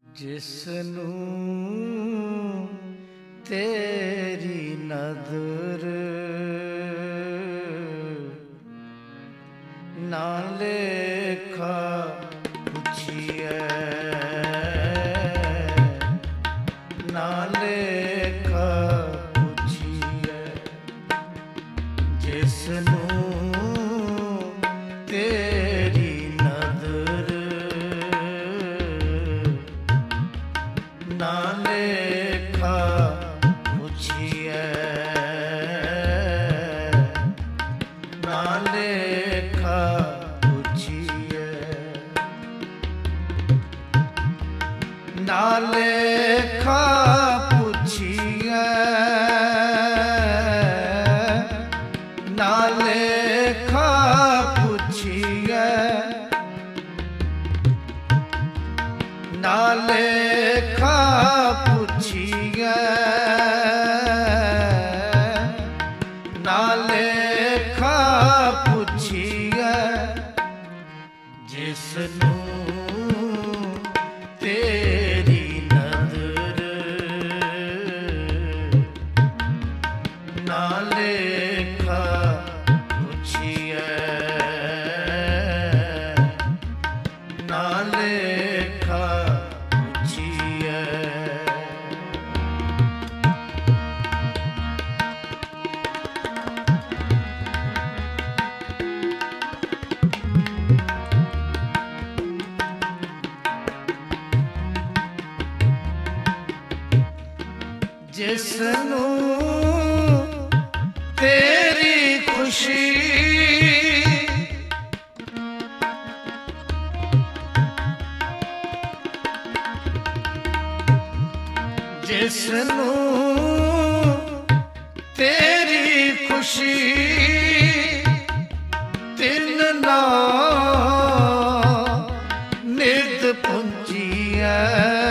जिसनू तेरी नजर ना लेखा पुछिए, ना लेखा पुछिए, जिसनू तेरी नजर ना लेखा पुछिए, ना लेखा पुछिए, ना लेखा पुछिए, ना लेखा पुछिए, ना लेखा पुछिए, ना लेखा पुछिए, जिसनू तेरी नजर ना लेखा पुछिए, ना लेखा पुछिए। जिसनू तेरी खुशी जिसनू तेरी खुशी तिन ना नित पुंजी है,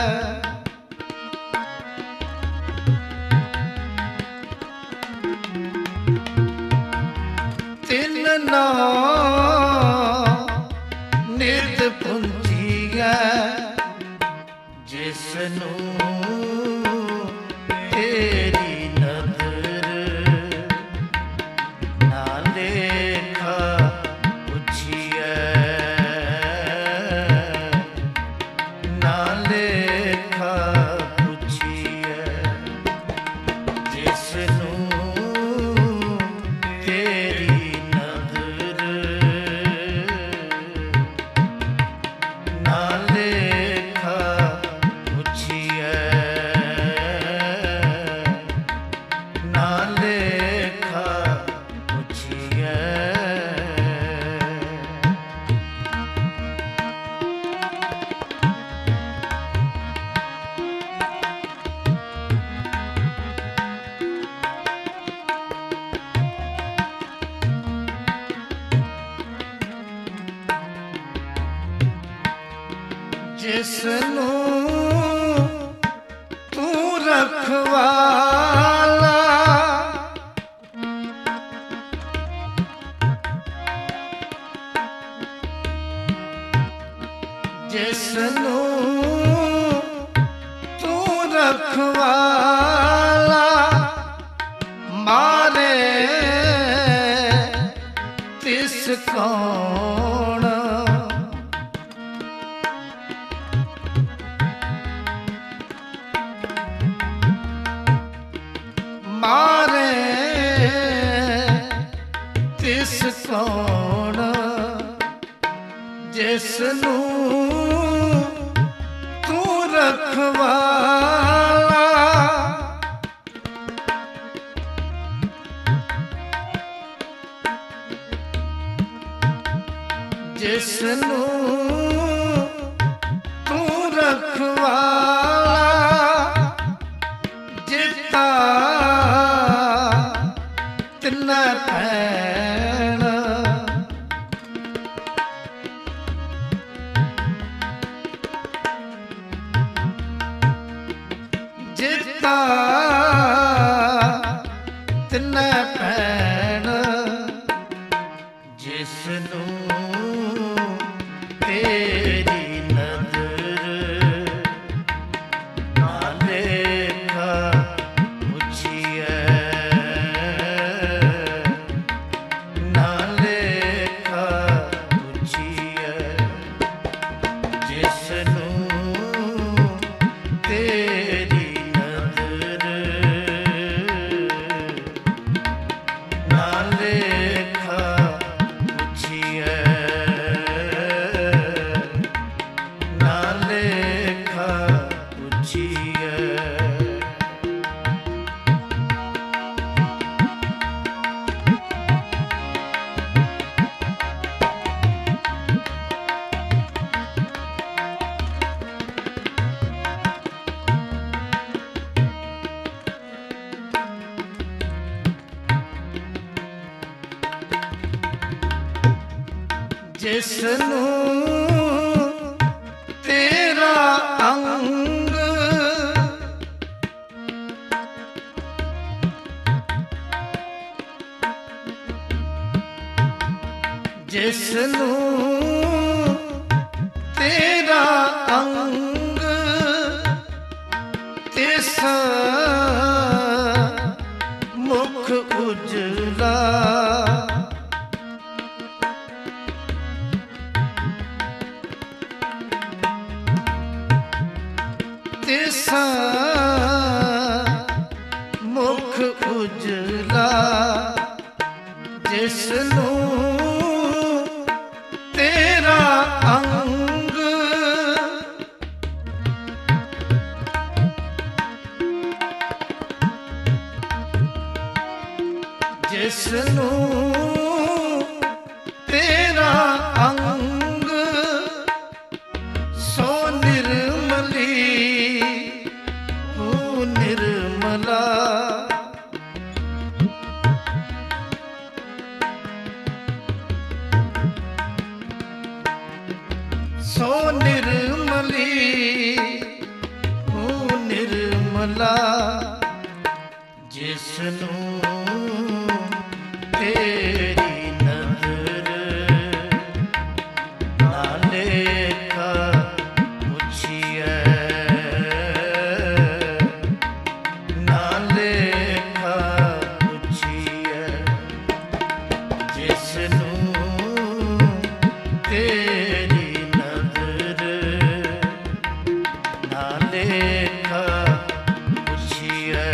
तिन ना नित पुंजी है, जिसनू तेरी नजर ना लेखा पुछिए, ना लेखा पुछिए, जिसनू तेरी नजर ना लेखा पुछिए, ना लेखा पुछिए। जिसनू तू रखवाला जिसनू तू रखवाला मारे तिस कौन मारे तिस कौन, जिसनू तू रखवाला जिसनू तू रखवाला जिता तिन्ना भैन जिता तिन्ना भैन, जिसनू तेरी नजर ਜਿਸਨੂੰ ਤੇਰੀ ਨਜ਼ਰ ਨਾ ਲੇਖਾ ਪੁੱਛੀਐ, ਨਾ ਲੇਖਾ ਪੁੱਛੀਐ। ਜਿਸਨੂੰ ਤੇਰਾ ਅੰਗ ਜਿਸਨੂੰ ਤੇਰਾ ਅੰਗ ਤਿਸ ਮੁਖ ਉਜਲਾ ਤਿਸ ਮੁਖ ਉਜਲਾ ਜਿਸਨੂੰ ਤੇਰਾ ਅੰਗ ਜਿਸਨੂੰ ਤੇਰਾ ਅੰਗ ਸੋ ਨਿਰਮਲੀ ਨਿਰਮਲਾ ਸੋ ਨਿਰਮਲੀ ਨਿਰਮਲਾ ਜਿਸਨੂੰ ਤੇਰੀ ਨਜ਼ਰ ਨਾ ਲੇਖਾ ਪੁੱਛੀਐ, ਨਾ ਲੇਖਾ ਪੁੱਛੀਐ। ਜਿਸਨੂੰ ਤੇਰੀ ਨਜ਼ਰ ਨਾ ਲੇਖਾ ਪੁੱਛੀਐ,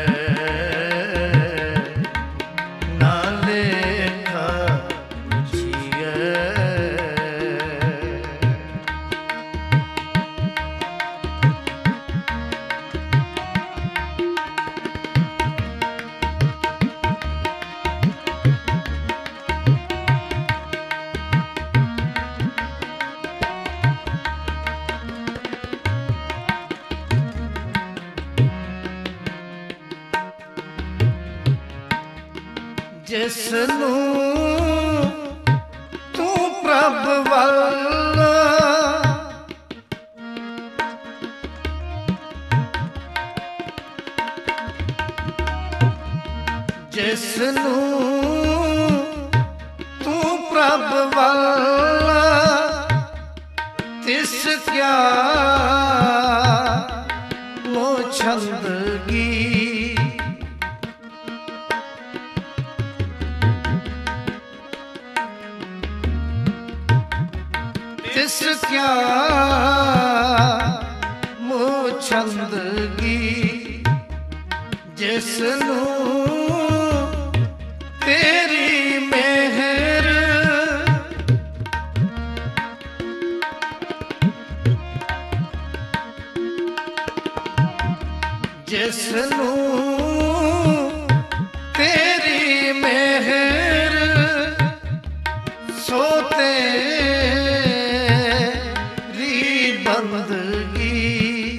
ਨਾ ਲੇਖਾ ਪੁੱਛੀਐ। ਜਿਸਨੂੰ ਤੂੰ ਪ੍ਰਭ ਵੱਲ ਜਿਸਨੂੰ ਤੂੰ ਪ੍ਰਭ ਵੱਲ ਤਿਸ ਕਿਆ ਮੋਹ ਛੰਦਗੀ ਤਿਸ ਕਿਆ ਮੋਹ ਛੰਦਗੀ ਜਿਸਨੂੰ ਤੇਰੀ ਮਿਹਰ ਜਿਸਨੂੰ ਤੇਰੀ ਮਿਹਰ ਸੋ ਬੰਦਗੀ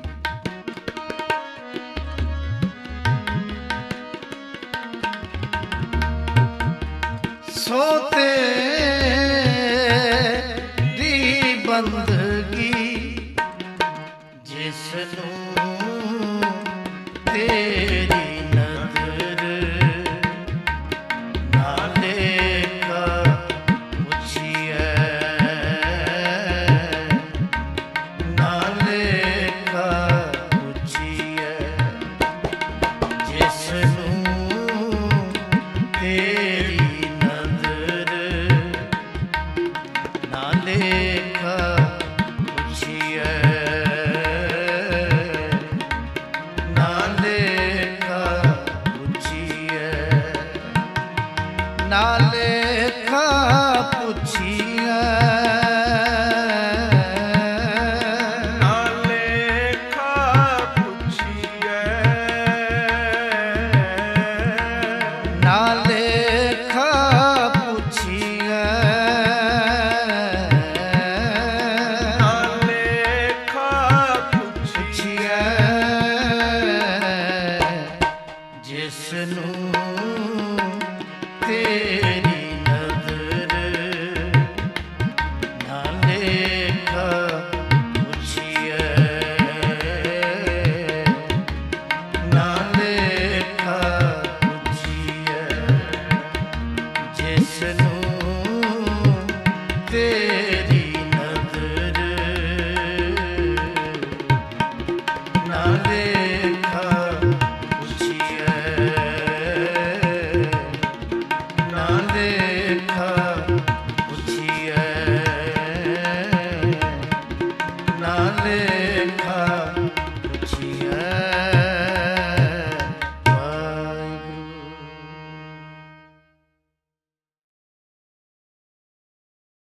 ਸੋ ਤੇਰੀ ਬੰਦਗੀ ਜਿਸਨੂੰ ਤੇ ਤੇ